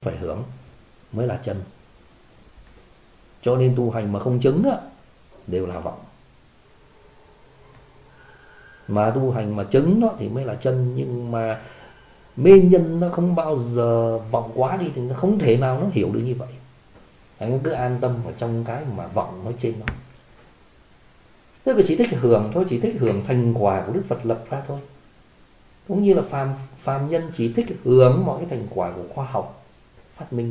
phải hưởng mới là chân. Cho nên tu hành mà không chứng đó đều là vọng, mà tu hành mà chứng đó thì mới là chân. Nhưng mà mê nhân nó không bao giờ vọng quá đi thì nó không thể nào nó hiểu được như vậy. Anh cứ an tâm ở trong cái mà vọng nói trên nó, tức là chỉ thích hưởng thôi, chỉ thích hưởng thành quả của Đức Phật lập ra thôi. Cũng như là phàm nhân chỉ thích hưởng mọi cái thành quả của khoa học phát minh,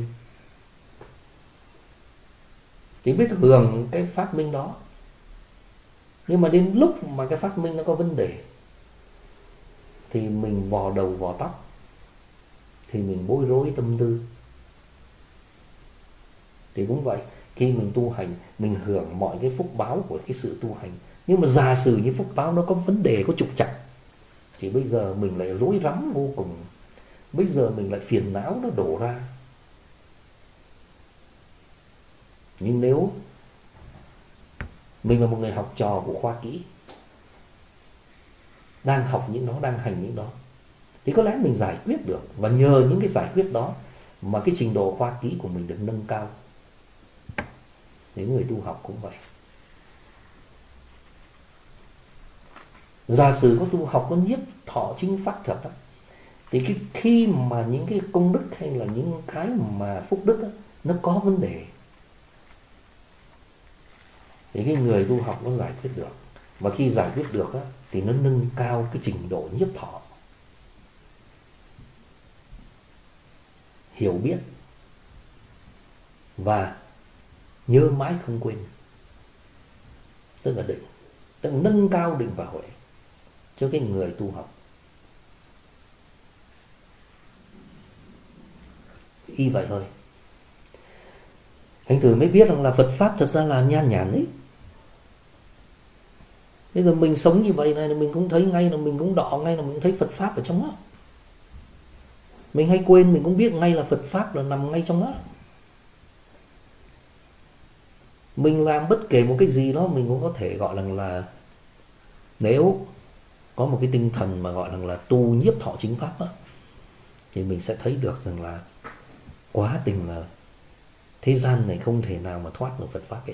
chỉ biết hưởng cái phát minh đó. Nhưng mà đến lúc mà cái phát minh nó có vấn đề thì mình vò đầu vò tóc, thì mình bối rối tâm tư. Thì cũng vậy, khi mình tu hành, mình hưởng mọi cái phúc báo của cái sự tu hành. Nhưng mà giả sử như phúc báo nó có vấn đề, có trục trặc, thì bây giờ mình lại rối rắm vô cùng. Bây giờ mình lại phiền não nó đổ ra. Nhưng nếu mình là một người học trò của khoa kỹ, đang học những đó, đang hành những đó, thì có lẽ mình giải quyết được. Và nhờ những cái giải quyết đó mà cái trình độ khoa kỹ của mình được nâng cao. Những người tu học cũng vậy. Giả sử có tu học có nhiếp thọ chính pháp thật đó, thì khi mà những cái công đức hay là những cái mà phúc đức đó, nó có vấn đề, thì cái người tu học nó giải quyết được. Và khi giải quyết được đó, thì nó nâng cao cái trình độ nhiếp thọ, hiểu biết và nhớ mãi không quên. Tức là định, tức là nâng cao định và huệ cho cái người tu học. Y vậy thôi. Anh thử mới biết rằng là Phật Pháp thật ra là nhan nhản ấy. Bây giờ mình sống như vậy này, mình cũng thấy ngay, là mình cũng đọ ngay, là mình thấy Phật Pháp ở trong đó. Mình hay quên, mình cũng biết ngay là Phật Pháp là nằm ngay trong đó. Mình làm bất kể một cái gì đó, mình cũng có thể gọi là nếu có một cái tinh thần mà gọi là tu nhiếp thọ chính pháp đó, thì mình sẽ thấy được rằng là quá tình là thế gian này không thể nào mà thoát được Phật Pháp ấy.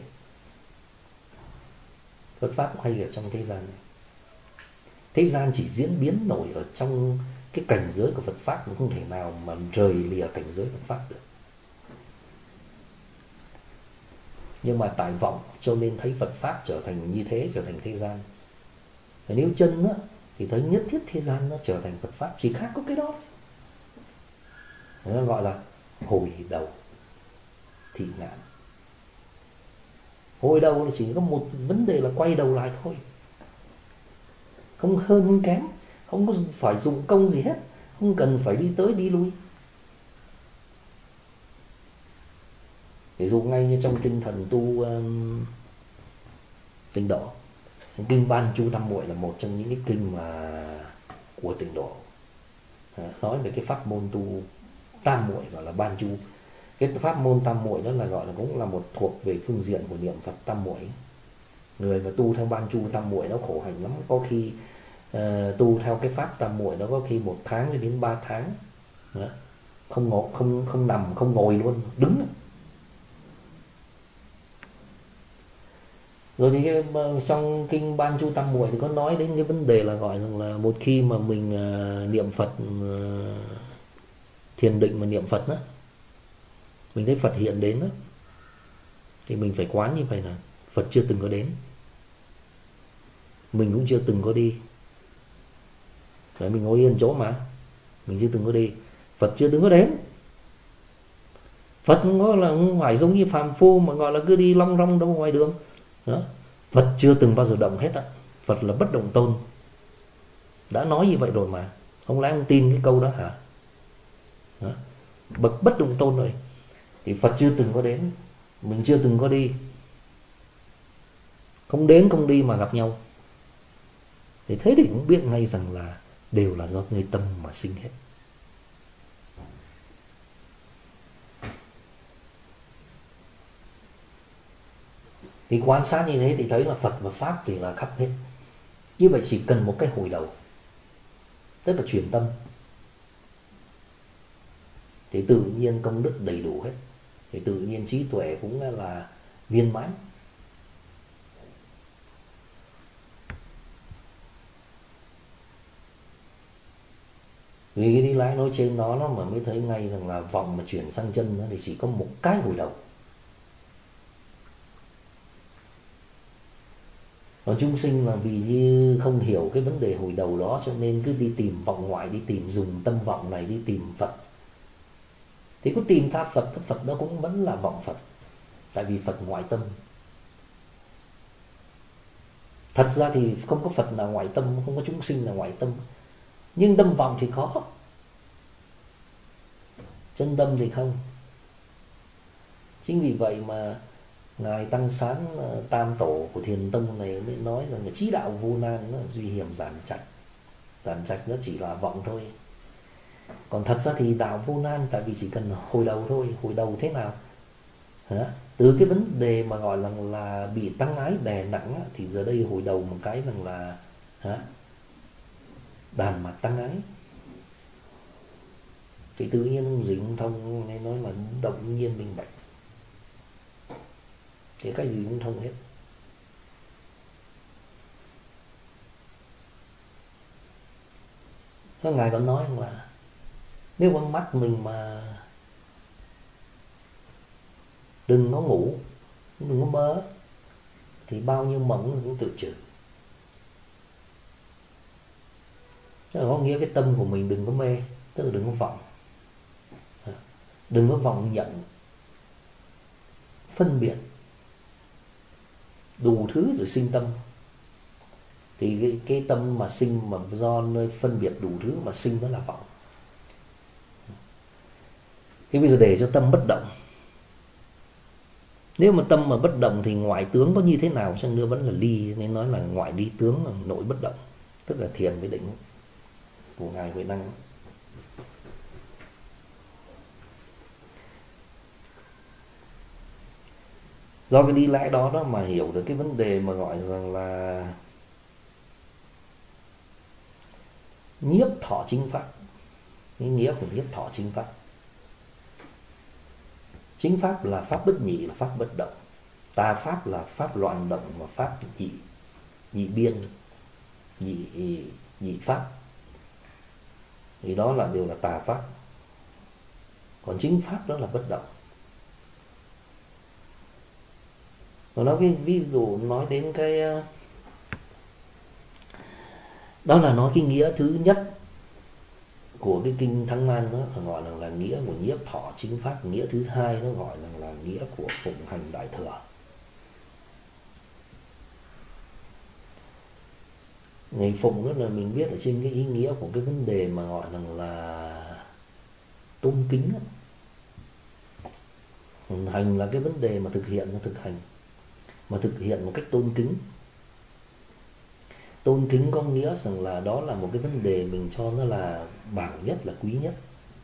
Phật Pháp cũng hay ở trong thế gian này. Thế gian chỉ diễn biến nổi ở trong cái cảnh giới của Phật Pháp, mà không thể nào mà rời lìa cảnh giới Phật Pháp được. Nhưng mà tại vọng cho nên thấy Phật Pháp trở thành như thế, trở thành thế gian. Và nếu chân á, thì thấy nhất thiết thế gian nó trở thành Phật Pháp, chỉ khác có cái đó. Nó gọi là hồi đầu thị ngạn. Hồi đầu là chỉ có một vấn đề là quay đầu lại thôi, không hơn không kém, không có phải dụng công gì hết, không cần phải đi tới đi lui. Ví dụ ngay như trong tinh thần tu Tịnh độ, kinh Ban Chu Tam Muội là một trong những cái kinh mà của Tịnh độ, nói về cái pháp môn tu Tam Muội gọi là Ban Chu. Cái pháp môn Tam Muội đó là gọi là cũng là một thuộc về phương diện của niệm Phật Tam Muội. Người mà tu theo Ban Chu Tam Muội nó khổ hạnh lắm, có khi tu theo cái pháp Tam Muội đó có khi 1 tháng đến 3 tháng đó. Không nằm, không ngồi luôn, đứng. Rồi thì trong kinh Ban Chu Tam Muội thì có nói đến cái vấn đề là gọi là một khi mà mình niệm Phật, thiền định mà niệm Phật đó, mình thấy Phật hiện đến đó, thì mình phải quán như vậy là Phật chưa từng có đến, mình cũng chưa từng có đi. Đấy, mình ngồi yên chỗ mà mình chưa từng có đi, Phật chưa từng có đến. Phật không phải giống như phàm phu mà gọi là cứ đi long rong đâu ngoài đường đó. Phật chưa từng bao giờ động hết á. Phật là bất động tôn, đã nói như vậy rồi mà, không lẽ ông tin cái câu đó hả? Đó. Bậc bất động tôn rồi thì Phật chưa từng có đến, mình chưa từng có đi, không đến không đi mà gặp nhau. Thì thế thì cũng biết ngay rằng là đều là do người tâm mà sinh hết. Thì quan sát như thế thì thấy là Phật và Pháp thì là khắp hết. Như vậy chỉ cần một cái hồi đầu, tức là chuyển tâm, thì tự nhiên công đức đầy đủ hết, thì tự nhiên trí tuệ cũng là viên mãn. Vì cái đi lái nói trên đó nó mà mới thấy ngay rằng là vọng mà chuyển sang chân nó thì chỉ có một cái hồi đầu. Còn chúng sinh là vì như không hiểu cái vấn đề hồi đầu đó, cho nên cứ đi tìm vọng ngoại, đi tìm dùng tâm vọng này đi tìm Phật. Thì có tìm tha Phật, Phật đó cũng vẫn là vọng Phật, tại vì Phật ngoại tâm. Thật ra thì không có Phật là ngoại tâm, không có chúng sinh là ngoại tâm, nhưng tâm vọng thì có, chân tâm thì không. Chính vì vậy mà Ngài Tăng Sán Tam Tổ của Thiền Tông này mới nói rằng là trí đạo vô nan nó duy hiểm giản trạch. Giản trạch nó chỉ là vọng thôi. Còn thật ra thì đạo vô nan tại vì chỉ cần hồi đầu thôi. Hồi đầu thế nào? Từ cái vấn đề mà gọi là bị tăng ái đè nặng thì giờ đây hồi đầu một cái rằng là đàn mặt tăng ái. Thì tự nhiên ông gì cũng thông, nên nói là động nhiên minh bạch. Thì cái gì cũng thông hết. Các ngài còn nói là nếu con mắt mình mà đừng có ngủ, đừng có mơ, thì bao nhiêu mộng cũng tự trừ. Chứ có nghĩa cái tâm của mình đừng có mê, tức là đừng có vọng. Đừng có vọng nhận, phân biệt đủ thứ rồi sinh tâm. Thì cái tâm mà sinh mà do nơi phân biệt đủ thứ mà sinh đó là vọng. Thế bây giờ để cho tâm bất động. Nếu mà tâm mà bất động thì ngoại tướng có như thế nào chăng nữa vẫn là ly, nên nói là ngoại ly tướng là nội bất động, tức là thiền với định của Ngài Huệ Năng. Do cái đi lẽ đó đó mà hiểu được cái vấn đề mà gọi rằng là nhiếp thọ chính pháp. Cái nghĩa của nhiếp thọ chính pháp. Chính pháp là pháp bất nhị, là pháp bất động. Tà pháp là pháp loạn động và pháp nhị biên, nhị pháp. Thì đó là đều là tà pháp. Còn chính pháp đó là bất động. Và nói cái ví dụ nói đến cái đó là nói cái nghĩa thứ nhất của cái kinh Thăng Man đó, gọi là nghĩa của nhiếp thọ chính pháp. Nghĩa thứ hai nó gọi là nghĩa của phụng hành đại thừa. Ngày phụng đó là mình biết ở trên cái ý nghĩa của cái vấn đề mà gọi là tôn kính. Hành là cái vấn đề mà thực hiện, nó thực hành mà thực hiện một cách tôn kính. Tôn kính có nghĩa rằng là đó là một cái vấn đề mình cho nó là bảo nhất, là quý nhất.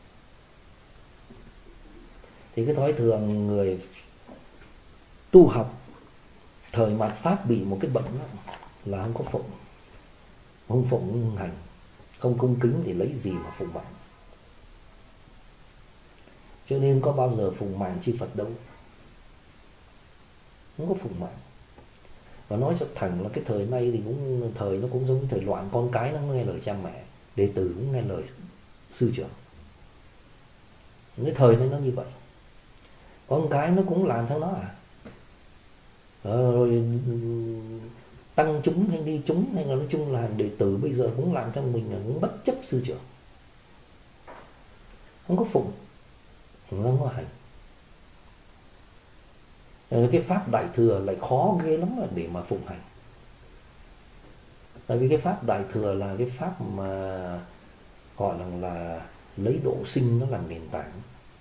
Thì cái thói thường người tu học thời mạt Pháp bị một cái bệnh đó, là không có phụng. Không phụng không hành, không cung kính thì lấy gì mà phụng mạng. Cho nên có bao giờ phụng mạng chư Phật đâu. Không có phụng mạng. Và nói cho thẳng là cái thời nay thì cũng thời nó cũng giống như thời loạn, con cái nó nghe lời cha mẹ, đệ tử cũng nghe lời sư trưởng. Cái thời này nó như vậy. Con cái nó cũng làm theo nó rồi tăng chúng hay đi chúng hay là nói chung là đệ tử bây giờ cũng làm theo mình, là cũng bất chấp sư trưởng. Không có phụng, không có hành. Cái pháp đại thừa lại khó ghê lắm là để mà phụng hành. Tại vì cái pháp đại thừa là cái pháp mà gọi là lấy độ sinh nó làm nền tảng.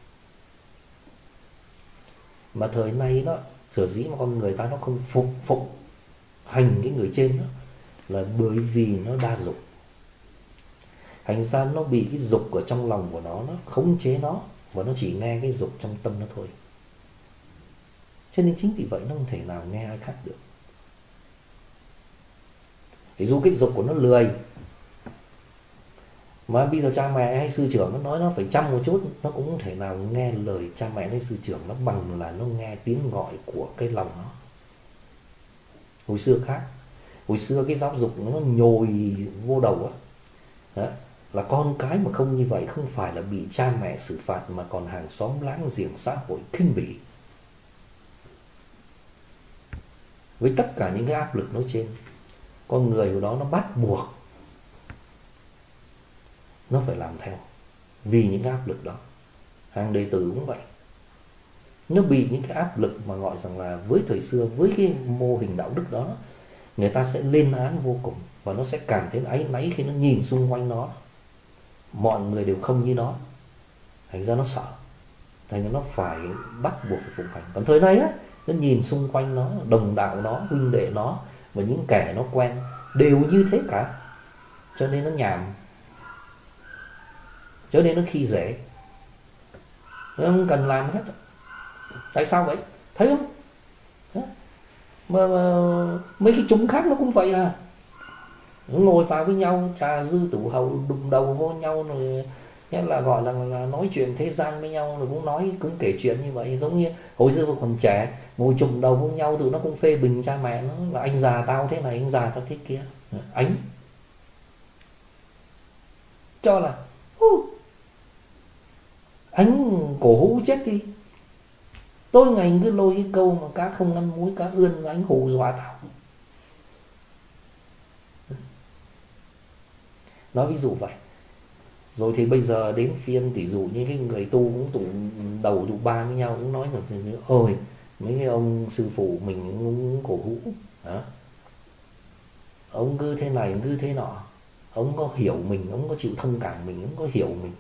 Mà thời nay đó, sở dĩ mà con người ta nó không phụng hành cái người trên đó là bởi vì nó đa dục. Thành ra nó bị cái dục ở trong lòng của nó khống chế nó, và nó chỉ nghe cái dục trong tâm nó thôi. Cho nên chính vì vậy nó không thể nào nghe ai khác được. Thì dù cái dục của nó lười, Mà bây giờ cha mẹ hay sư trưởng nó nói nó phải chăm một chút, nó cũng không thể nào nghe lời cha mẹ hay sư trưởng nó bằng là nó nghe tiếng gọi của cái lòng nó. Hồi xưa khác, hồi xưa cái giáo dục nó nhồi vô đầu á. Đó, là con cái mà không như vậy không phải là bị cha mẹ xử phạt mà còn hàng xóm láng giềng xã hội khinh bỉ. Với tất cả những cái áp lực nói trên, con người của đó nó bắt buộc nó phải làm theo vì những cái áp lực đó. Hàng đệ tử cũng vậy, nó bị những cái áp lực mà gọi rằng là với thời xưa, với cái mô hình đạo đức đó, người ta sẽ lên án vô cùng và nó sẽ cảm thấy áy náy khi nó nhìn xung quanh nó mọi người đều không như nó, thành ra nó sợ, thành ra nó phải bắt buộc phải phục hành. Còn thời nay á, nó nhìn xung quanh nó, đồng đạo nó, huynh đệ nó và những kẻ nó quen đều như thế cả, cho nên nó nhàm, cho nên nó khi dễ, nó không cần làm hết. Tại sao vậy? Thấy không? Mà mấy cái chúng khác nó cũng vậy à. Nó ngồi vào với nhau trà dư tử hậu đụng đầu vô nhau rồi, nhất là gọi là nói chuyện thế gian với nhau, rồi cũng nói cũng kể chuyện như vậy. Giống như hồi xưa còn trẻ ngồi chụm đầu với nhau, tụi nó cũng phê bình cha mẹ nó là anh già tao thế này, anh già tao thế kia. Ánh cho là anh cổ hũ chết đi, tối ngày anh cứ lôi cái câu mà cá không ăn muối cá ươn và anh hù dọa tao. Nói ví dụ vậy. Rồi thì bây giờ đến phiên tỷ dụ như cái người tu cũng tụng đầu tụng ba với nhau cũng nói rằng ôi mấy cái ông sư phụ mình cũng cổ hũ hả? Ông cứ thế này ông cứ thế nọ, ông có hiểu mình, ông có chịu thông cảm mình, ông có hiểu mình.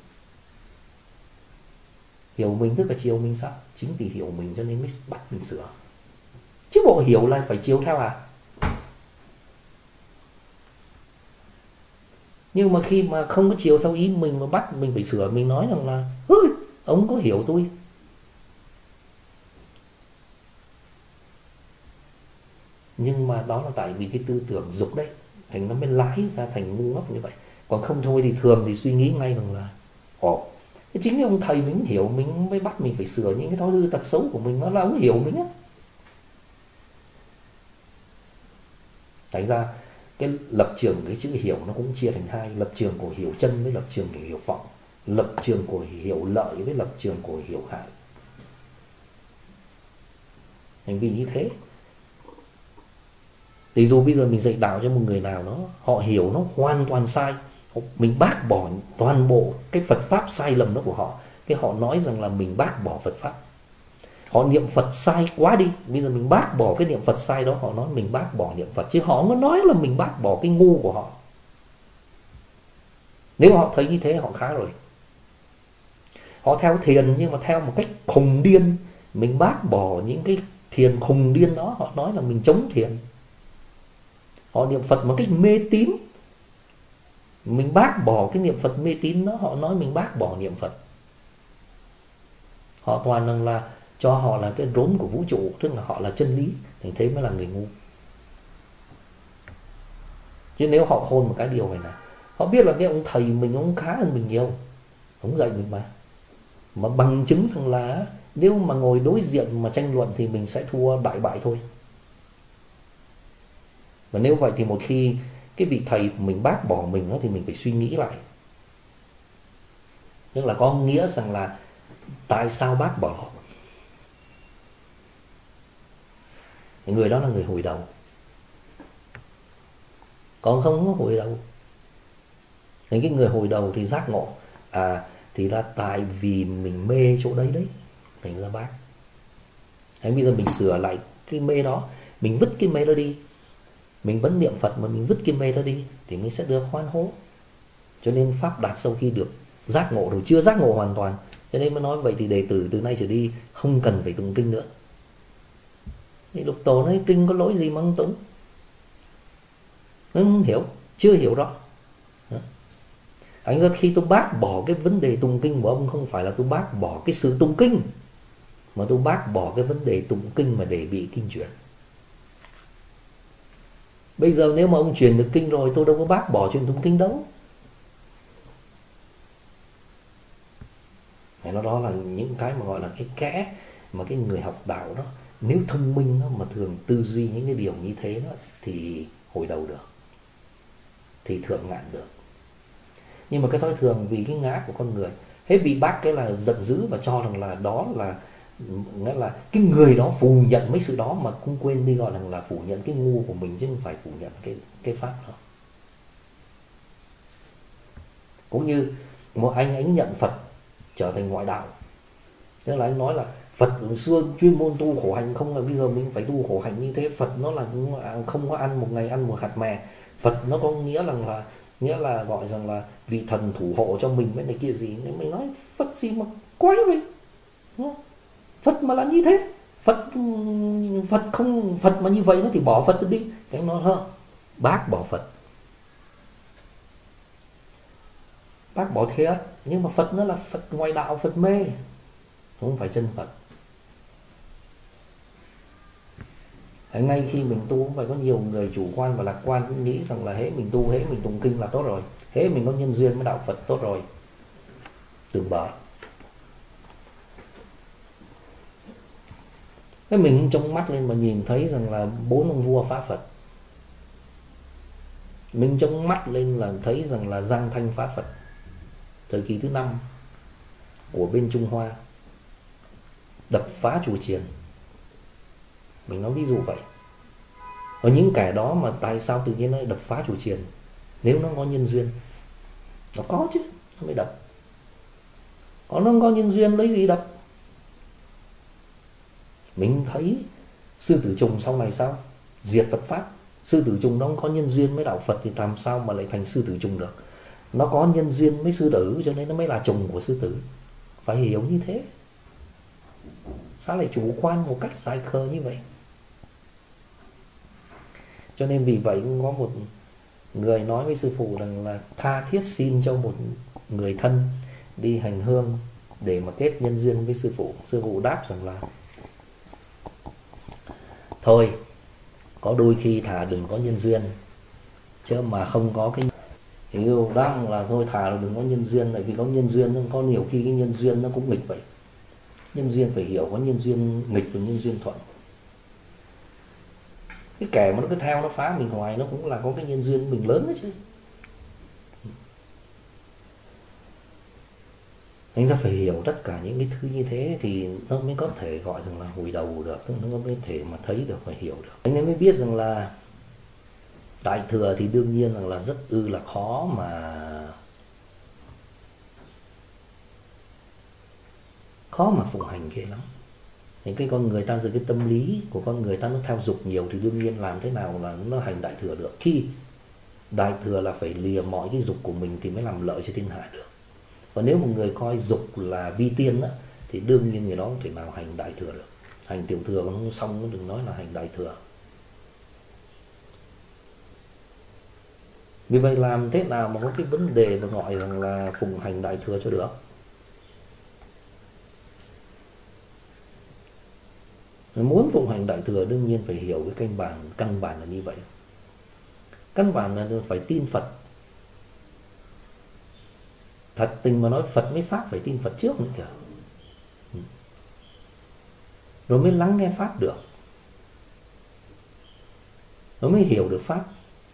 Hiểu mình tức là chiều mình sao? Chính vì hiểu mình cho nên mới bắt mình sửa. Chứ bộ hiểu là phải chiều theo à? Nhưng mà khi mà không có chiều theo ý mình mà bắt mình phải sửa, mình nói rằng là ôi, ông có hiểu tôi. Nhưng mà đó là tại vì cái tư tưởng dục đấy, thành nó mới lái ra thành ngu ngốc như vậy. Còn không thôi thì thường thì suy nghĩ ngay rằng là ồ, chính cái ông thầy mình hiểu mình mới bắt mình phải sửa những cái thói hư tật xấu của mình, nó là ông hiểu mình á. Thành ra cái lập trường cái chữ hiểu nó cũng chia thành hai, lập trường của hiểu chân với lập trường của hiểu vọng, lập trường của hiểu lợi với lập trường của hiểu hại. Thành vì như thế thì dù bây giờ mình dạy đạo cho một người nào đó, họ hiểu nó hoàn toàn sai, mình bác bỏ toàn bộ cái Phật pháp sai lầm đó của họ, cái họ nói rằng là mình bác bỏ Phật pháp. Họ niệm Phật sai quá đi, bây giờ mình bác bỏ cái niệm Phật sai đó, họ nói mình bác bỏ niệm Phật, chứ họ không có nói là mình bác bỏ cái ngu của họ. Nếu họ thấy như thế họ khá rồi. Họ theo thiền nhưng mà theo một cách khùng điên, mình bác bỏ những cái thiền khùng điên đó, họ nói là mình chống thiền. Họ niệm Phật một cách mê tín, mình bác bỏ cái niệm Phật mê tín đó, họ nói mình bác bỏ niệm Phật. Họ toàn rằng là cho họ là cái rốn của vũ trụ, tức là họ là chân lý, thì thế mới là người ngu. Chứ nếu họ khôn một cái điều này là họ biết là cái ông thầy mình ông khá hơn mình nhiều, ông dạy mình mà bằng chứng rằng là nếu mà ngồi đối diện mà tranh luận thì mình sẽ thua đại bại thôi. Và nếu vậy thì một khi cái vị thầy mình bác bỏ mình đó, thì mình phải suy nghĩ lại. Tức là có nghĩa rằng là tại sao bác bỏ? Người đó là người hồi đầu, còn không có hồi đầu. Nên cái người hồi đầu thì giác ngộ thì là tại vì mình mê chỗ đấy đấy, thành ra bác. Thế bây giờ mình sửa lại cái mê đó, mình vứt cái mê đó đi, mình vẫn niệm Phật mà mình vứt cái mê đó đi thì mình sẽ được hoan hô. Cho nên pháp đạt sau khi được giác ngộ rồi, chưa giác ngộ hoàn toàn, cho nên mới nói vậy thì đệ tử từ nay trở đi không cần phải tụng kinh nữa. Thì Lục Tổ nói kinh có lỗi gì mà không tụng? Nó không hiểu, chưa hiểu rõ. Anh ra khi tôi bác bỏ cái vấn đề tụng kinh của ông, không phải là tôi bác bỏ cái sự tụng kinh, mà tôi bác bỏ cái vấn đề tụng kinh mà để bị kinh truyền. Bây giờ nếu mà ông truyền được kinh rồi, tôi đâu có bác bỏ chuyện tụng kinh đâu. Nó đó là những cái mà gọi là cái kẽ mà cái người học đạo đó, nếu thông minh đó, mà thường tư duy những cái điều như thế đó, thì hồi đầu được, thì thượng ngạn được. Nhưng mà cái thói thường vì cái ngã của con người, hết bị bác cái là giận dữ và cho rằng là đó là, nghĩa là cái người đó phủ nhận mấy sự đó, mà cũng quên đi gọi là phủ nhận cái ngu của mình chứ không phải phủ nhận cái pháp đó. Cũng như một anh nhận Phật trở thành ngoại đạo, tức là anh nói là Phật xưa chuyên môn tu khổ hạnh, không là bây giờ mình phải tu khổ hạnh như thế. Phật nó là không có ăn một ngày ăn một hạt mè. Phật nó có nghĩa là gọi rằng là vị thần thủ hộ cho mình với này kia gì. Nên mình nói Phật gì mà quái vậy, đúng không? Phật mà là như thế, Phật mà như vậy nó thì bỏ Phật đi. Cái nó hơn, bác bỏ Phật, bác bỏ thiệt, nhưng mà Phật nó là Phật ngoại đạo, Phật mê, không phải chân Phật. Ngay khi mình tu cũng phải có nhiều người chủ quan và lạc quan, cũng nghĩ rằng là hễ mình tu, hễ mình tụng kinh là tốt rồi, hễ mình có nhân duyên với đạo Phật tốt rồi. Tưởng bở. Thế mình trông mắt lên mà nhìn thấy rằng là 4 ông vua phá Phật. Mình trông mắt lên là thấy rằng là Giang Thanh phá Phật, thời kỳ thứ 5 của bên Trung Hoa, đập phá chùa chiền. Mình nói ví dụ vậy. Ở những kẻ đó mà tại sao tự nhiên nó đập phá chùa chiền? Nếu nó có nhân duyên, nó có chứ, nó mới đập. Còn nó không có nhân duyên lấy gì đập? Mình thấy Sư Tử Trùng sau này sao? Diệt Phật Pháp. Sư Tử Trùng nó không có nhân duyên với đạo Phật thì làm sao mà lại thành Sư Tử Trùng được? Nó có nhân duyên với sư tử cho nên nó mới là trùng của sư tử. Phải hiểu như thế. Sao lại chủ quan một cách sai khờ như vậy? Cho nên vì vậy cũng có một người nói với sư phụ rằng là tha thiết xin cho một người thân đi hành hương để mà kết nhân duyên với sư phụ. Sư phụ đáp rằng là thôi, có đôi khi thà đừng có nhân duyên, chứ mà không có cái hiểu đang là thôi thà là đừng có nhân duyên. Tại vì có nhân duyên nó có nhiều khi cái nhân duyên nó cũng nghịch vậy. Nhân duyên phải hiểu, có nhân duyên nghịch và nhân duyên thuận. Cái kẻ mà nó cứ theo nó phá mình hoài, nó cũng là có cái nhân duyên mình lớn đó chứ. Anh ra phải hiểu tất cả những cái thứ như thế thì nó mới có thể gọi rằng là hồi đầu được, nó mới thể mà thấy được và hiểu được. Anh mới biết rằng là Đại Thừa thì đương nhiên là rất là khó mà phụng hành ghê lắm. Những cái con người ta, rồi cái tâm lý của con người ta nó theo dục nhiều thì đương nhiên làm thế nào là nó hành Đại Thừa được. Khi Đại Thừa là phải lìa mọi cái dục của mình thì mới làm lợi cho thiên hạ được. Và nếu một người coi dục là vi tiên á, thì đương nhiên người đó không thể nào hành Đại Thừa được. Hành Tiểu Thừa còn không xong, nó đừng nói là hành Đại Thừa. Vì vậy làm thế nào mà có cái vấn đề mà gọi rằng là phụng hành Đại Thừa cho được? Muốn phụng hành Đại Thừa đương nhiên phải hiểu cái căn bản là như vậy. Căn bản là phải tin Phật. Thật tình mà nói, Phật mới Pháp phải tin Phật trước nữa kìa, rồi mới lắng nghe Pháp được, rồi mới hiểu được Pháp.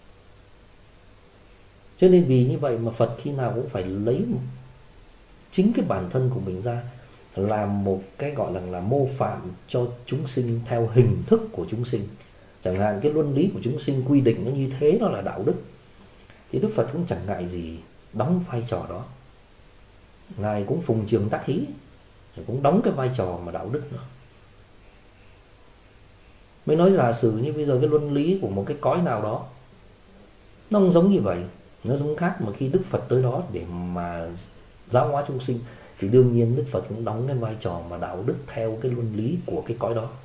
Cho nên vì như vậy mà Phật khi nào cũng phải lấy chính cái bản thân của mình ra làm một cái gọi là mô phạm cho chúng sinh theo hình thức của chúng sinh. Chẳng hạn cái luân lý của chúng sinh quy định nó như thế, nó là đạo đức, thì Đức Phật cũng chẳng ngại gì đóng vai trò đó. Ngài cũng phùng trường tác hí, cũng đóng cái vai trò mà đạo đức nữa. Mới nói giả sử như bây giờ cái luân lý của một cái cõi nào đó nó không giống như vậy, nó giống khác, mà khi Đức Phật tới đó để mà giáo hóa chúng sinh thì đương nhiên Đức Phật cũng đóng cái vai trò mà đạo đức theo cái luân lý của cái cõi đó.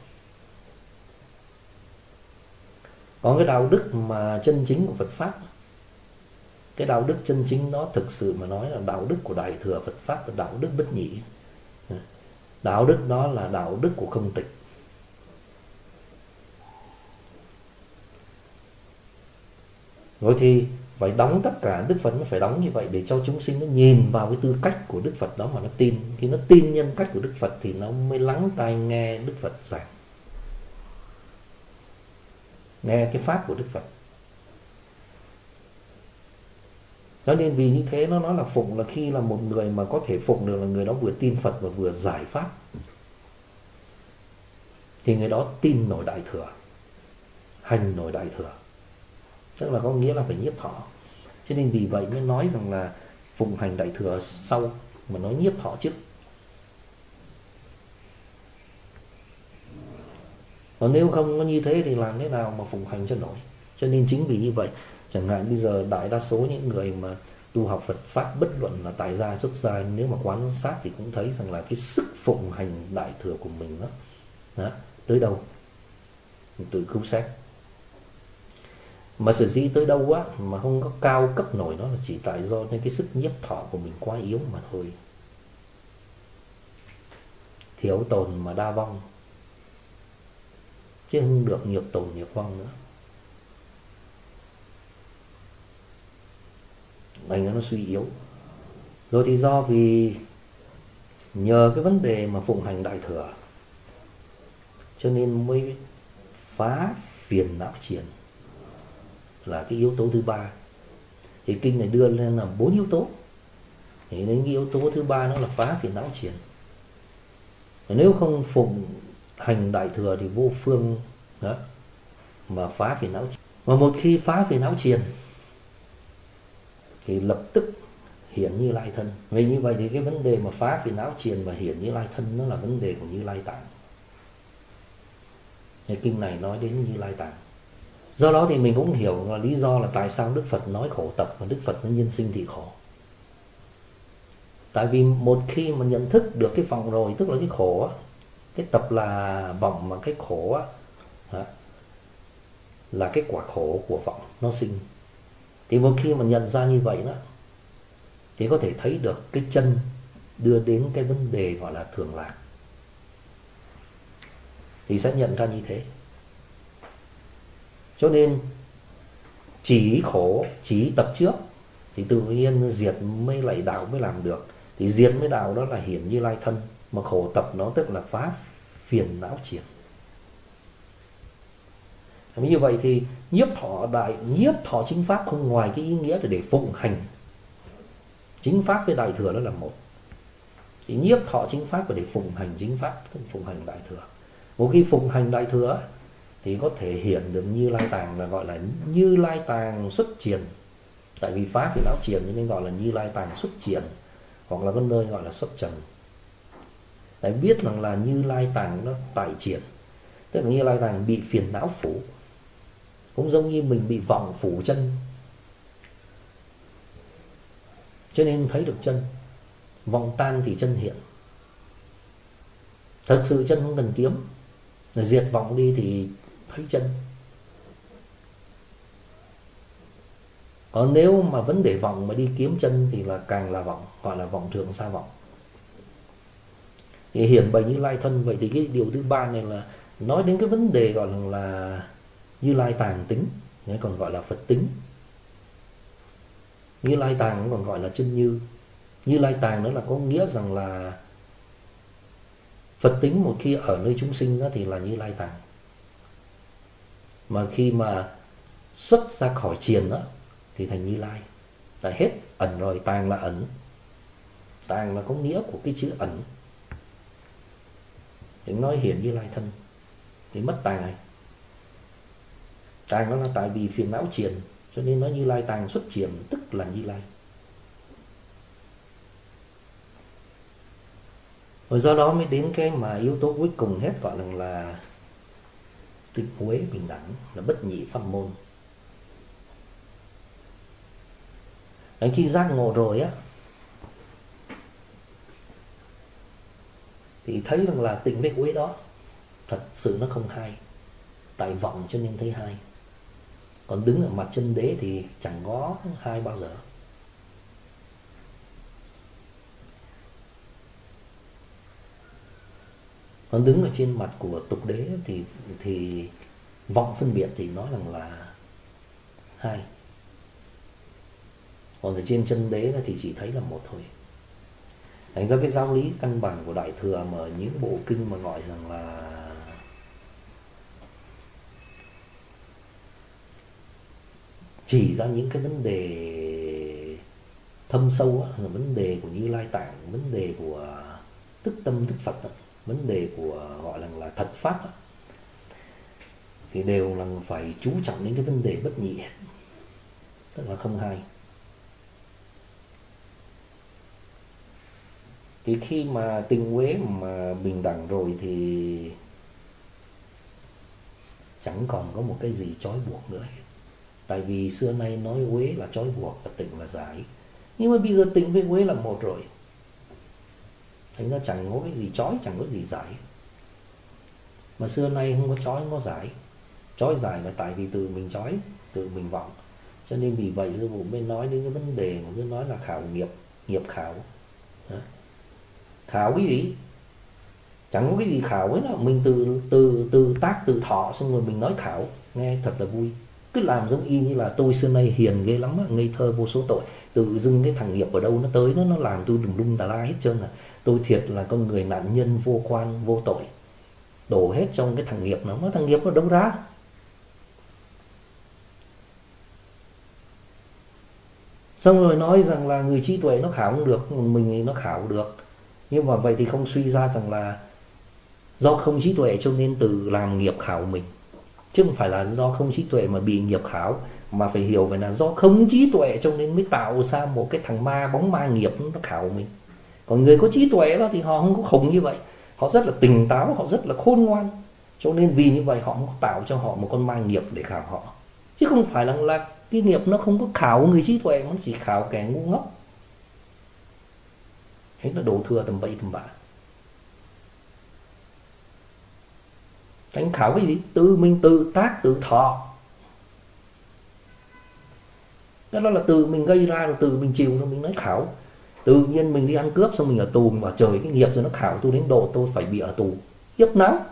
Còn cái đạo đức mà chân chính của Phật Pháp, cái đạo đức chân chính đó thực sự mà nói là đạo đức của Đại Thừa Phật Pháp là đạo đức bất nhị. Đạo đức đó là đạo đức của không tịch. Rồi thì phải đóng tất cả. Đức Phật nó phải đóng như vậy để cho chúng sinh nó nhìn vào cái tư cách của Đức Phật đó mà nó tin. Khi nó tin nhân cách của Đức Phật thì nó mới lắng tai nghe Đức Phật giảng, nghe cái pháp của Đức Phật. Cho nên vì như thế nó nói là phụng là khi là một người mà có thể phụng được là người đó vừa tin Phật và vừa giải pháp, thì người đó tin nổi Đại Thừa, hành nổi Đại Thừa, tức là có nghĩa là phải nhiếp thọ. Cho nên vì vậy mới nói rằng là phụng hành Đại Thừa sau, mà nói nhiếp thọ trước. Còn nếu không có như thế thì làm thế nào mà phụng hành cho nổi. Cho nên chính vì như vậy, chẳng hạn bây giờ đại đa số những người mà tu học Phật Pháp, bất luận là tại gia xuất gia, nếu mà quan sát thì cũng thấy rằng là cái sức phụng hành Đại Thừa của mình đó, tới đâu mình tự cứu xét. Mà sở dĩ tới đâu á mà không có cao cấp nổi, nó là chỉ tại do nên cái sức nhiếp thọ của mình quá yếu mà thôi. Thiếu tồn mà đa vong, chứ không được nhược tồn nhược vong nữa. Thành nó suy yếu. Rồi thì do vì nhờ cái vấn đề mà phụng hành Đại Thừa cho nên mới phá phiền não triền, là cái yếu tố thứ ba. Thì kinh này đưa lên là 4 yếu tố. Thì đến cái yếu tố thứ ba nó là phá phiền não triền. Nếu không phụng hành Đại Thừa thì vô phương đó mà phá phiền não triền. Mà một khi phá phiền não triền thì lập tức hiển Như Lai thân. Vì như vậy thì cái vấn đề mà phá phiền não triền và hiển Như Lai thân nó là vấn đề của Như Lai tạng. Cái kinh này nói đến Như Lai tạng. Do đó thì mình cũng hiểu là lý do là tại sao Đức Phật nói khổ tập và Đức Phật nó nhân sinh thì khổ. Tại vì một khi mà nhận thức được cái vọng rồi, tức là cái khổ á, cái tập là vọng, mà cái khổ á là cái quả khổ của vọng nó sinh. Thì một khi mà nhận ra như vậy đó thì có thể thấy được cái chân đưa đến cái vấn đề gọi là thường lạc, thì sẽ nhận ra như thế. Cho nên chỉ khổ, chỉ tập trước thì tự nhiên diệt mới lại đạo mới làm được. Thì diệt mới đạo đó là hiển Như Lai thân. Mà khổ tập nó tức là phá phiền não triền. Như vậy thì nhiếp thọ chính pháp không ngoài cái ý nghĩa là để phụng hành chính pháp với Đại Thừa, đó là một. Thì nhiếp thọ chính pháp là để phụng hành chính pháp, tức phụng hành Đại Thừa. Một khi phụng hành Đại Thừa thì có thể hiện được Như Lai tạng, là gọi là Như Lai tạng xuất triền. Tại vì phá phiền não triền nên gọi là Như Lai tạng xuất triền, hoặc là có nơi gọi là xuất trần. Tại biết rằng là Như Lai tạng nó tại triền, tức là Như Lai tạng bị phiền não phủ, cũng giống như mình bị vọng phủ chân, cho nên thấy được chân. Vọng tan thì chân hiện. Thật sự chân không cần kiếm, là diệt vọng đi thì thấy chân. Còn nếu mà vấn đề vọng mà đi kiếm chân thì là càng là vọng, gọi là vọng thượng sa vọng. Thì hiển bày Như Lai thân. Vậy thì cái điều thứ ba này là nói đến cái vấn đề gọi là Như Lai tạng tính, còn gọi là Phật tính. Như Lai tạng còn gọi là chân như. Như Lai tạng đó là có nghĩa rằng là Phật tính một khi ở nơi chúng sinh đó thì là Như Lai tạng. Mà khi mà xuất ra khỏi triền đó thì thành Như Lai. Tại hết ẩn rồi, tạng là ẩn. Tạng là có nghĩa của cái chữ ẩn. Thì nói hiển Như Lai thân thì mất tạng này. Tạng đó là tại vì phiền não triền, cho nên nói Như Lai tạng xuất triền, tức là Như Lai. Rồi do đó mới đến cái mà yếu tố cuối cùng hết, gọi là tịnh uế bình đẳng, là bất nhị pháp môn. Đến khi giác ngộ rồi á thì thấy rằng là tịnh với uế đó thật sự nó không hai. Tại vọng cho nên thấy hai. Còn đứng ở mặt chân đế thì chẳng có hai bao giờ. Còn đứng ở trên mặt của tục đế thì vọng phân biệt thì nói rằng là hai. Còn ở trên chân đế thì chỉ thấy là một thôi. Thành ra cái giáo lý căn bản của Đại Thừa mà những bộ kinh mà gọi rằng là chỉ ra những cái vấn đề thâm sâu á, là vấn đề của Như Lai Tạng, vấn đề của tức tâm tức Phật á, vấn đề của gọi là thật pháp á, thì đều là phải chú trọng đến cái vấn đề bất nhị, tức là không hai. Thì khi mà tinh uế mà bình đẳng rồi thì chẳng còn có một cái gì trói buộc nữa. Tại vì xưa nay nói uế là trói buộc và tịnh là giải, nhưng mà bây giờ tịnh với uế là một rồi, thành ra chẳng có cái gì trói, chẳng có gì giải. Mà xưa nay không có trói, không có giải. Trói giải là tại vì tự mình trói, tự mình vọng. Cho nên vì vậy sư phụ mới nói đến cái vấn đề mà cứ nói là khảo nghiệp, nghiệp khảo. Khảo cái gì? Chẳng có cái gì khảo ấy, mình từ tác tự thọ xong rồi mình nói khảo, nghe thật là vui. Cứ làm giống y như là tôi xưa nay hiền ghê lắm, ngây thơ vô số tội, tự dưng cái thằng nghiệp ở đâu nó tới nó làm tôi đùng đung tà la hết trơn. Tôi thiệt là con người nạn nhân vô quan vô tội, đổ hết trong cái thằng nghiệp. Nó thằng nghiệp nó đâu ra. Xong rồi nói rằng là người trí tuệ nó khảo không được, mình thì nó khảo được. Nhưng mà vậy thì không suy ra rằng là do không trí tuệ cho nên tự làm nghiệp khảo mình, chứ không phải là do không trí tuệ mà bị nghiệp khảo, mà phải hiểu về là do không trí tuệ cho nên mới tạo ra một cái thằng ma, bóng ma nghiệp nó khảo mình. Còn người có trí tuệ đó thì họ không có khùng như vậy, họ rất là tỉnh táo, họ rất là khôn ngoan, cho nên vì như vậy họ không có tạo cho họ một con ma nghiệp để khảo họ. Chứ không phải là cái nghiệp nó không có khảo người trí tuệ, nó chỉ khảo kẻ ngu ngốc. Thế là đổ thừa tầm bậy tầm bạ. Đánh khảo cái gì? Tự mình tự tác tự thọ. Cái đó là tự mình gây ra, rồi tự mình chịu, rồi mình nói khảo. Tự nhiên mình đi ăn cướp xong mình ở tù, mình bảo trời cái nghiệp rồi nó khảo tôi đến độ tôi phải bị ở tù. Hiếp não.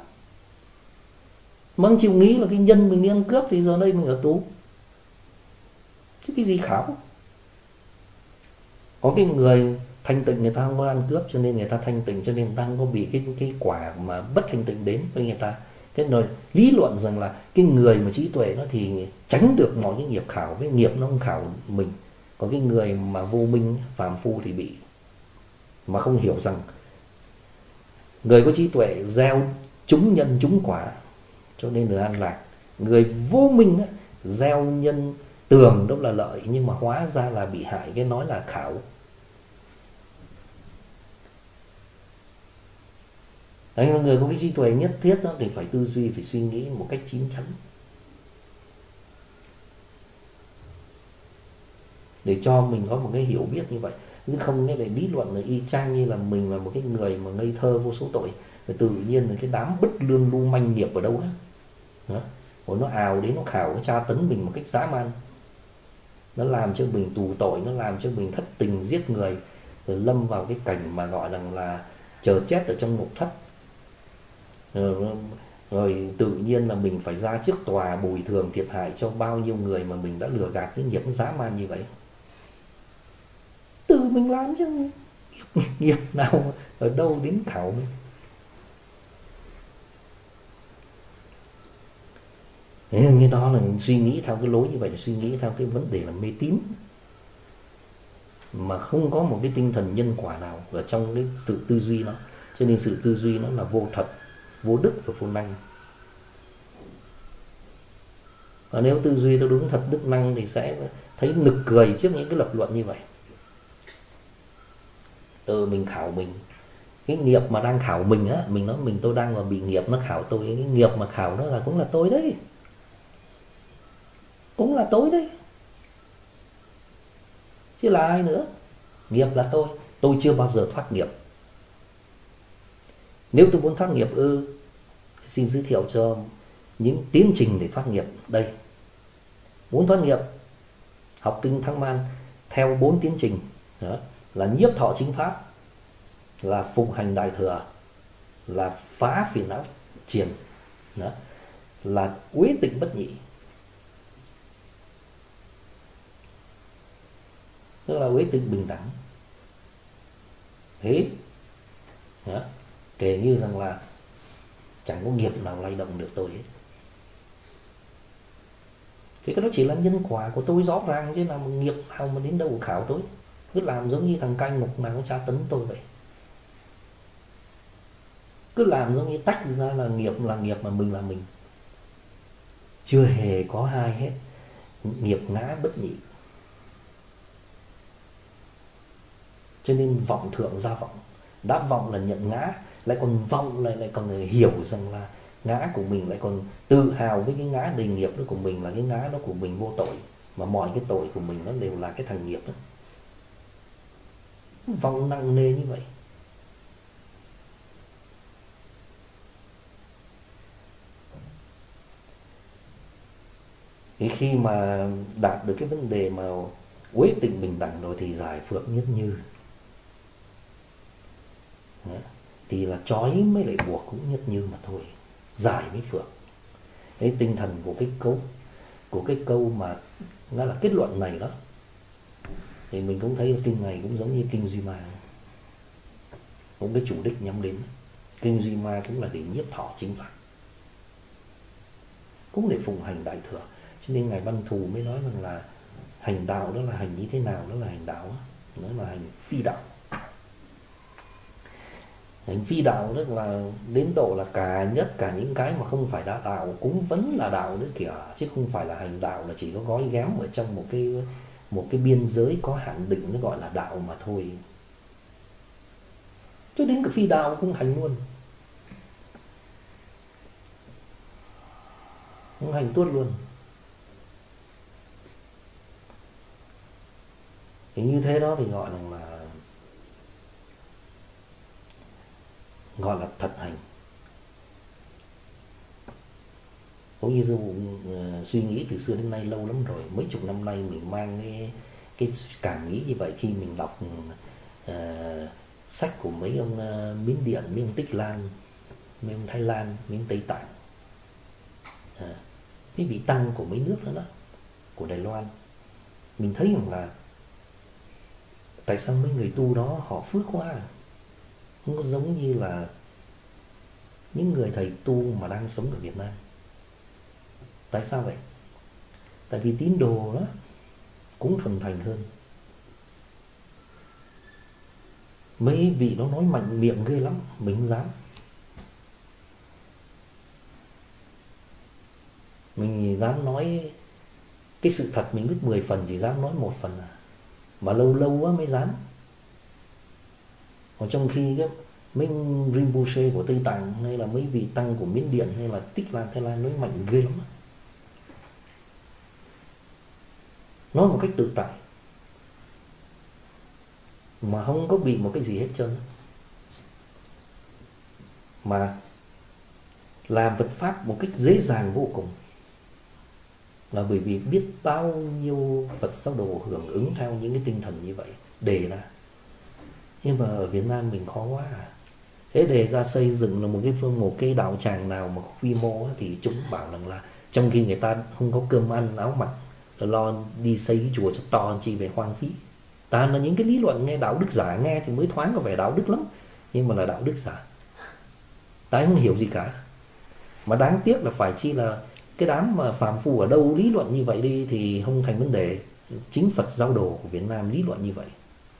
Mà chịu nghĩ là cái nhân mình đi ăn cướp thì giờ đây mình ở tù. Chứ cái gì khảo. Có cái người thanh tịnh người ta không có ăn cướp cho nên người ta thanh tịnh, cho nên người ta không có bị cái quả mà bất thanh tịnh đến với người ta. Thế rồi lý luận rằng là cái người mà trí tuệ nó thì tránh được mọi cái nghiệp khảo, với nghiệp nó không khảo mình. Còn cái người mà vô minh phàm phu thì bị, mà không hiểu rằng người có trí tuệ gieo trúng nhân trúng quả cho nên được an lạc. Người vô minh á, gieo nhân tưởng đó là lợi nhưng mà hóa ra là bị hại, cái nói là khảo. Đấy, người có cái trí tuệ nhất thiết đó, thì phải tư duy, phải suy nghĩ một cách chín chắn để cho mình có một cái hiểu biết như vậy. Chứ không nghe để lý luận là y chang như là mình là một cái người mà ngây thơ vô số tội, rồi tự nhiên là cái đám bất lương lưu manh nghiệp ở đâu đó. Rồi nó ào đến nó khảo, nó tra tấn mình một cách dã man, nó làm cho mình tù tội, nó làm cho mình thất tình giết người, rồi lâm vào cái cảnh mà gọi là chờ chết ở trong ngục thất. Rồi tự nhiên là mình phải ra trước tòa bồi thường thiệt hại cho bao nhiêu người mà mình đã lừa gạt, cái nghiệp dã man như vậy. Tự mình làm chứ nghiệp nào ở đâu đến khảo mình. Cái đó là suy nghĩ theo cái lối như vậy, là suy nghĩ theo cái vấn đề là mê tín, mà không có một cái tinh thần nhân quả nào ở trong cái sự tư duy nó. Cho nên sự tư duy nó là vô thật, vô đức và vô năng. Và nếu tư duy theo đúng thật đức năng thì sẽ thấy nực cười trước những cái lập luận như vậy. Tự mình khảo mình, cái nghiệp mà đang khảo mình á, mình nói mình tôi đang mà bị nghiệp nó khảo tôi, cái nghiệp mà khảo nó là cũng là tôi đấy, cũng là tôi đấy, chứ là ai nữa. Nghiệp là tôi chưa bao giờ thoát nghiệp. Nếu tôi muốn thoát nghiệp xin giới thiệu cho những tiến trình để thoát nghiệp. Đây, muốn thoát nghiệp, học kinh Thăng Man theo 4 tiến trình. Đó, là nhiếp thọ chính pháp, là phục hành đại thừa, là phá phiền não triền, đó, là uế tịnh bất nhị. tức là uế tịnh bình đẳng. Thế kể như rằng là chẳng có nghiệp nào lay động được tôi hết. Thì cái đó chỉ là nhân quả của tôi rõ ràng, chứ là một nghiệp nào mà đến đâu khảo tôi. Cứ làm giống như thằng canh mục nào tra tấn tôi vậy. Cứ làm giống như tách ra là nghiệp mà mình là mình. Chưa hề có hai hết. Nghiệp ngã bất nhị. Cho nên vọng thượng gia vọng. Đã vọng là nhận ngã, lại còn vọng lại còn hiểu rằng là ngã của mình, lại còn tự hào với cái ngã đầy nghiệp đó của mình, là cái ngã đó của mình vô tội, mà mọi cái tội của mình nó đều là cái thằng nghiệp đó. Vọng nặng nề như vậy. Thì khi mà đạt được cái vấn đề mà uế tịnh bình đẳng rồi thì giải phượng nhất như. Thì là trói mới lại buộc cũng nhất như mà thôi. Giải với phượng. Cái tinh thần của cái câu mà nó là kết luận này đó, thì mình cũng thấy kinh này cũng giống như kinh Duy Ma, cũng cái chủ đích nhắm đến. Kinh Duy Ma cũng là để nhiếp thọ chính pháp, cũng để phụng hành đại thừa. Cho nên ngài Văn Thù mới nói rằng là hành đạo đó là hành như thế nào, đó là hành đạo đó. Nó là hành phi đạo. Hành phi đạo tức là đến độ là cả những cái mà không phải đã đạo cũng vẫn là đạo nữa kìa, chứ không phải là hành đạo là chỉ có gói ghém ở trong một cái biên giới có hạn định, nó gọi là đạo mà thôi. Cho đến cái phi đạo cũng hành luôn, cũng hành tuốt luôn. Thì như thế đó thì gọi là thật hành. Cũng như dù suy nghĩ từ xưa đến nay lâu lắm rồi, mấy chục năm nay mình mang cái cảm nghĩ như vậy khi mình đọc sách của mấy ông Miến Điện, mấy ông Tích Lan, mấy ông Thái Lan, mấy ông Tây Tạng, mấy vị tăng của mấy nước đó, của Đài Loan. Mình thấy rằng là tại sao mấy người tu đó họ phước quá, không có giống như là những người thầy tu mà đang sống ở Việt Nam. Tại sao vậy? Tại vì tín đồ đó cũng thuần thành hơn. Mấy vị đó nói mạnh miệng ghê lắm, mình không dám. Mình dám nói cái sự thật mình biết 10 phần, chỉ dám nói 1 phần à. Mà lâu lâu quá mới dám. Còn trong khi mấy Rinpoche của Tây Tạng, hay là mấy vị tăng của Miến Điện, hay là Tích Lan Thái Lan nói mạnh ghê lắm. Nói một cách tự tại, mà không có bị một cái gì hết trơn. Mà làm Phật Pháp một cách dễ dàng vô cùng. Là bởi vì biết bao nhiêu Phật giáo đồ hưởng ứng theo những cái tinh thần như vậy đề ra. Nhưng mà ở Việt Nam mình khó quá à. Thế đề ra xây dựng là một cái đạo tràng nào mà có quy mô thì chúng bảo rằng là trong khi người ta không có cơm ăn áo mặc, lo đi xây cái chùa cho to chi về hoang phí. Toàn là những cái lý luận nghe đạo đức giả, nghe thì mới thoáng có vẻ đạo đức lắm, nhưng mà là đạo đức giả. Ta không hiểu gì cả. Mà đáng tiếc là phải chi là cái đám mà phàm phu ở đâu lý luận như vậy đi thì không thành vấn đề. Chính Phật giáo đồ của Việt Nam lý luận như vậy.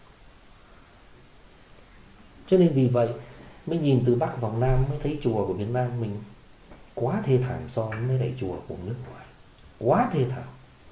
Cho nên vì vậy mới nhìn từ Bắc vào Nam mới thấy chùa của Việt Nam mình quá thê thảm so với lại chùa của nước ngoài. Quá thê thảm.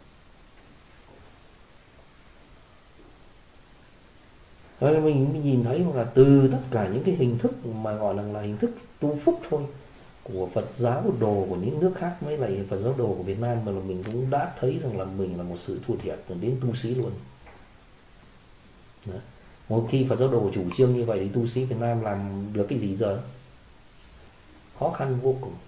Rồi mình nhìn thấy là từ tất cả những cái hình thức mà gọi là hình thức tu phúc thôi, của Phật giáo đồ của những nước khác với lại Phật giáo đồ của Việt Nam, mà là mình cũng đã thấy rằng là mình là một sự thua thiệt đến tu sĩ luôn. Đó. Một khi Phật giáo đồ chủ trương như vậy thì tu sĩ Việt Nam làm được cái gì giờ? Khó khăn vô cùng.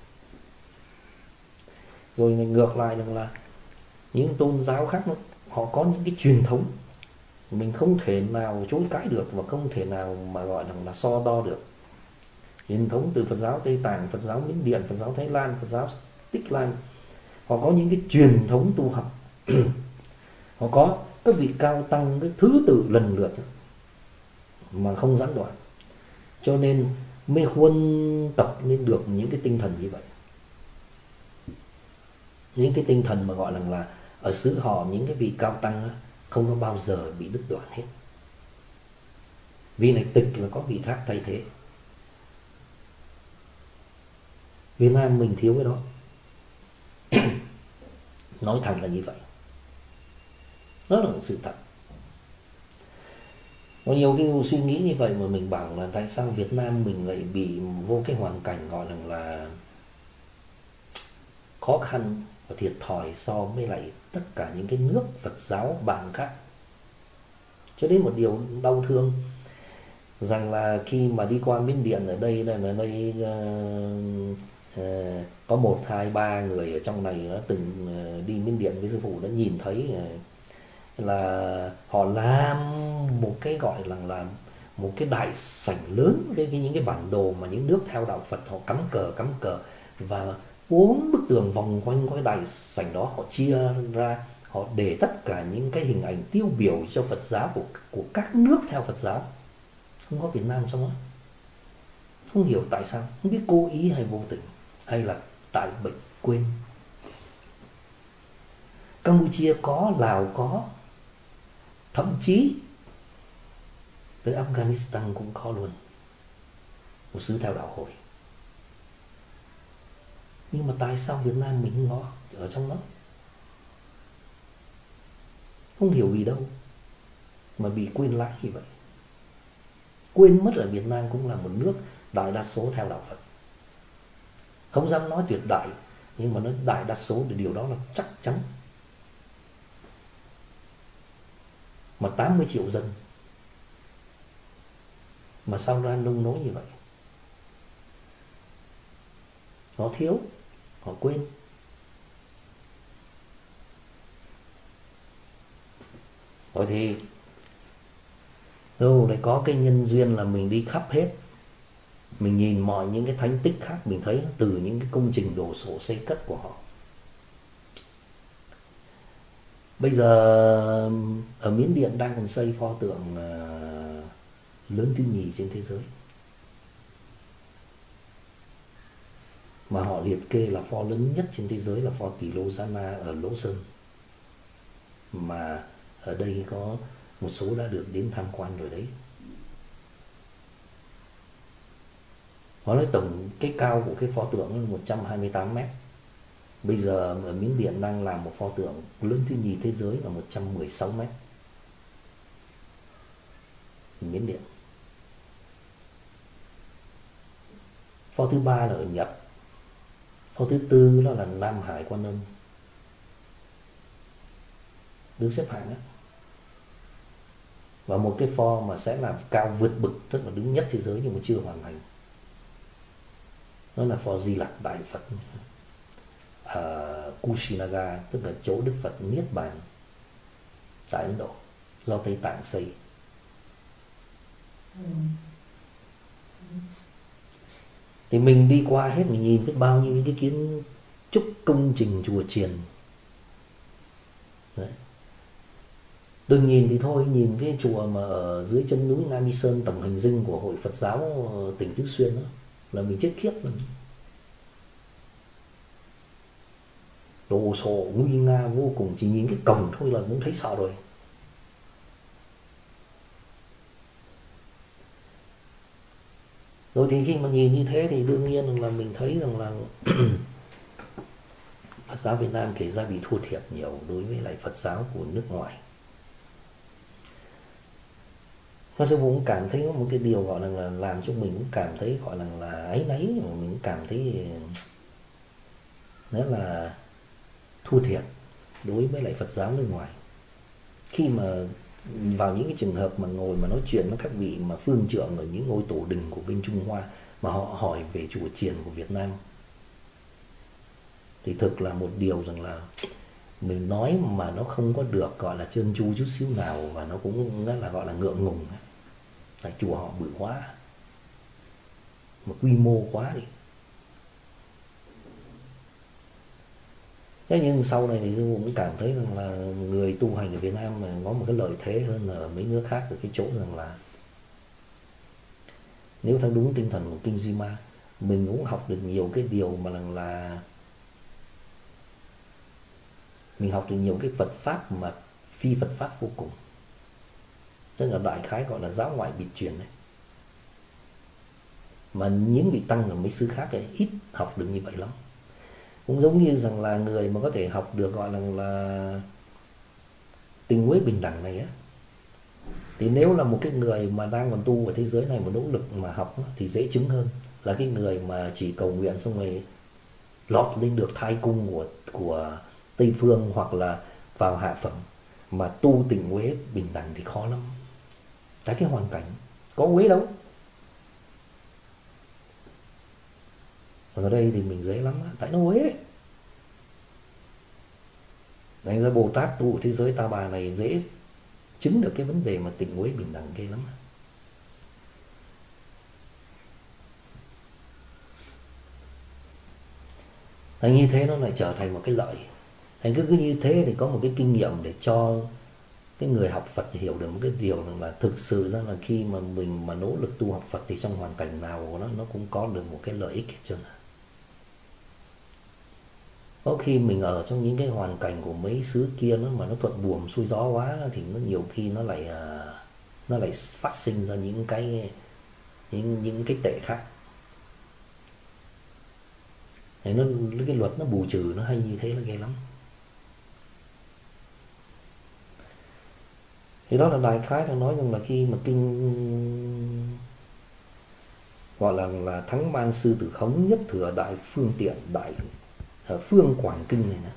Rồi ngược lại rằng là những tôn giáo khác họ có những cái truyền thống mình không thể nào chối cãi được, và không thể nào mà gọi là so đo được. Truyền thống từ Phật giáo Tây Tạng, Phật giáo Miến Điện, Phật giáo Thái Lan, Phật giáo Tích Lan, họ có những cái truyền thống tu học. Họ có các vị cao tăng cái thứ tự lần lượt mà không gián đoạn, cho nên mới huân tập nên được những cái tinh thần như vậy. Những cái tinh thần mà gọi là ở xứ họ những cái vị cao tăng không có bao giờ bị đứt đoạn hết. Vị này tịch là có vị khác thay thế. Việt Nam mình thiếu cái đó. Nói thẳng là như vậy. Đó là một sự thật. Có nhiều cái suy nghĩ như vậy mà mình bảo là tại sao Việt Nam mình lại bị vô cái hoàn cảnh gọi là khó khăn và thiệt thòi so với lại tất cả những cái nước Phật giáo bạn khác. Cho đến một điều đau thương rằng là khi mà đi qua Miến Điện, ở đây có 1, 2, 3 người ở trong này nó từng đi Miến Điện với sư phụ, đã nhìn thấy là họ làm một cái gọi là một cái đại sảnh lớn, những cái bản đồ mà những nước theo đạo Phật họ cắm cờ, và 4 bức tường vòng quanh cái đại sảnh đó, họ chia ra, họ để tất cả những cái hình ảnh tiêu biểu cho Phật giáo của các nước theo Phật giáo. Không có Việt Nam trong đó. Không hiểu tại sao, không biết cố ý hay vô tình, hay là tại bệnh quên. Campuchia có, Lào có, thậm chí tới Afghanistan cũng có luôn, một xứ theo đạo Hồi. Nhưng mà tại sao Việt Nam mình không có ở trong đó? Không hiểu vì đâu mà bị quên lãng như vậy. Quên mất là Việt Nam cũng là một nước đại đa số theo đạo Phật. Không dám nói tuyệt đại, nhưng mà nó đại đa số thì điều đó là chắc chắn. Mà 80 triệu dân, mà sao ra nông nỗi như vậy? Họ thiếu, họ quên. Rồi thì đâu lại có cái nhân duyên là mình đi khắp hết. Mình nhìn mọi những cái thánh tích khác, mình thấy từ những cái công trình đồ sộ xây cất của họ. Bây giờ ở Miến Điện đang còn xây pho tượng lớn thứ nhì trên thế giới, mà họ liệt kê là pho lớn nhất trên thế giới là pho Tỳ Lô Giá Na ở Lỗ Sơn, mà ở đây có một số đã được đến tham quan rồi đấy. Họ nói tổng cái cao của cái pho tượng là 128 mét. Bây giờ ở Miến Điện đang làm một pho tượng lớn thứ nhì thế giới là 116 mét. Miến Điện. Pho thứ ba là ở Nhật. Pho thứ tư đó là Nam Hải Quan Âm, đứng xếp hạng đó. Và một cái pho mà sẽ làm cao vượt bực, tức là đứng nhất thế giới nhưng mà chưa hoàn thành, đó là pho Di Lặc Đại Phật ở Kushinaga, tức là chỗ Đức Phật Niết Bàn tại Ấn Độ, do Tây Tạng xây. Thì mình đi qua hết, mình nhìn biết bao nhiêu những cái kiến trúc công trình chùa chiền. Đấy. Đừng nhìn thì thôi, nhìn cái chùa mà ở dưới chân núi Nam Y Sơn, tổng hành dinh của Hội Phật giáo tỉnh Tứ Xuyên đó, là mình chết khiếp rồi. Đồ sộ nguy nga vô cùng, chỉ nhìn cái cổng thôi là cũng thấy sợ rồi. Rồi thì khi mà nhìn như thế thì đương nhiên là mình thấy rằng là Phật giáo Việt Nam kể ra bị thua thiệt nhiều đối với lại Phật giáo của nước ngoài. Và sư phụ cũng cảm thấy có một cái điều gọi là làm cho mình cũng cảm thấy gọi là áy náy, mà mình cũng cảm thấy rất là thua thiệt đối với lại Phật giáo nước ngoài. Khi mà vào những cái trường hợp mà ngồi mà nói chuyện với các vị mà phương trượng ở những ngôi tổ đình của bên Trung Hoa, mà họ hỏi về chùa chiền của Việt Nam, thì thực là một điều rằng là mình nói mà nó không có được gọi là trơn tru chút xíu nào, và nó cũng rất là gọi là ngượng ngùng. Tại chùa họ bự quá, mà quy mô quá đi. Thế nhưng sau này thì tôi cũng cảm thấy rằng là người tu hành ở Việt Nam mà có một cái lợi thế hơn ở mấy nước khác ở cái chỗ rằng là nếu theo đúng tinh thần của kinh Duy Ma, mình cũng học được nhiều cái điều mà rằng là mình học được nhiều cái Phật pháp mà phi Phật pháp vô cùng, tức là đại khái gọi là giáo ngoại biệt truyền đấy, mà những vị tăng ở mấy xứ khác ấy ít học được như vậy lắm. Cũng giống như rằng là người mà có thể học được gọi là tình huế bình đẳng này á, thì nếu là một cái người mà đang còn tu ở thế giới này mà nỗ lực mà học thì dễ chứng hơn là cái người mà chỉ cầu nguyện xong rồi lọt lên được thai cung của Tây phương hoặc là vào hạ phẩm, mà tu tình huế bình đẳng thì khó lắm. Tại cái hoàn cảnh có huế đâu. Còn ở đây thì mình dễ lắm tại nó huế. Thành ra Bồ Tát tu thế giới Ta Bà này dễ chứng được cái vấn đề mà tình huế bình đẳng ghê lắm. Thành như thế nó lại trở thành một cái lợi. Thành cứ như thế thì có một cái kinh nghiệm để cho cái người học Phật hiểu được một cái điều rằng là thực sự ra là khi mà mình mà nỗ lực tu học Phật thì trong hoàn cảnh nào của nó cũng có được một cái lợi ích hết trơn. Có khi mình ở trong những cái hoàn cảnh của mấy xứ kia nó mà nó thuận buồm xuôi gió quá thì nó nhiều khi nó lại phát sinh ra những cái tệ khác. Thì nó cái luật nó bù trừ nó hay như thế là ghê lắm. Thì đó là đại khái đang nói rằng là khi mà kinh gọi là thắng ban sư tử khống nhất thừa đại phương tiện đại phương quảng kinh này nè.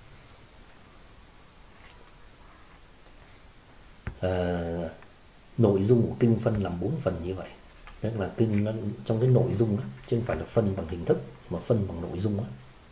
Nội dung của kinh phân làm 4 phần như vậy, tức là kinh nó trong cái nội dung đó, chứ không phải là phân bằng hình thức mà phân bằng nội dung đó,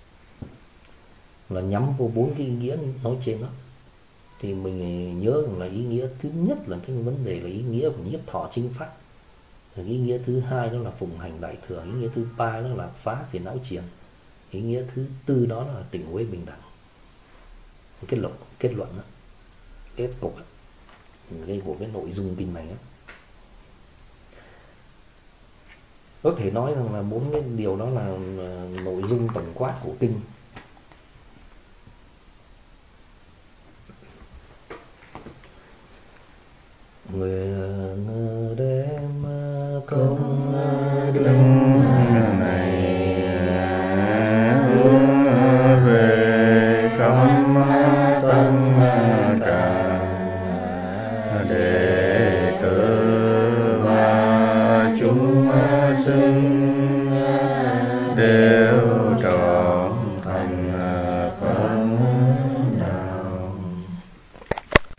là nhắm vô 4 cái ý nghĩa nói trên đó. Thì mình nhớ rằng là ý nghĩa thứ nhất là cái vấn đề là ý nghĩa của nhiếp thọ chính pháp, ý nghĩa thứ hai đó là phụng hành đại thừa, ý nghĩa thứ ba đó là phá phiền não triền, ý nghĩa thứ tư đó là tình huế bình đẳng. Kết luận đó, kết cục của cái nội dung kinh này đó. Có thể nói rằng là 4 cái điều đó là nội dung tổng quát của kinh.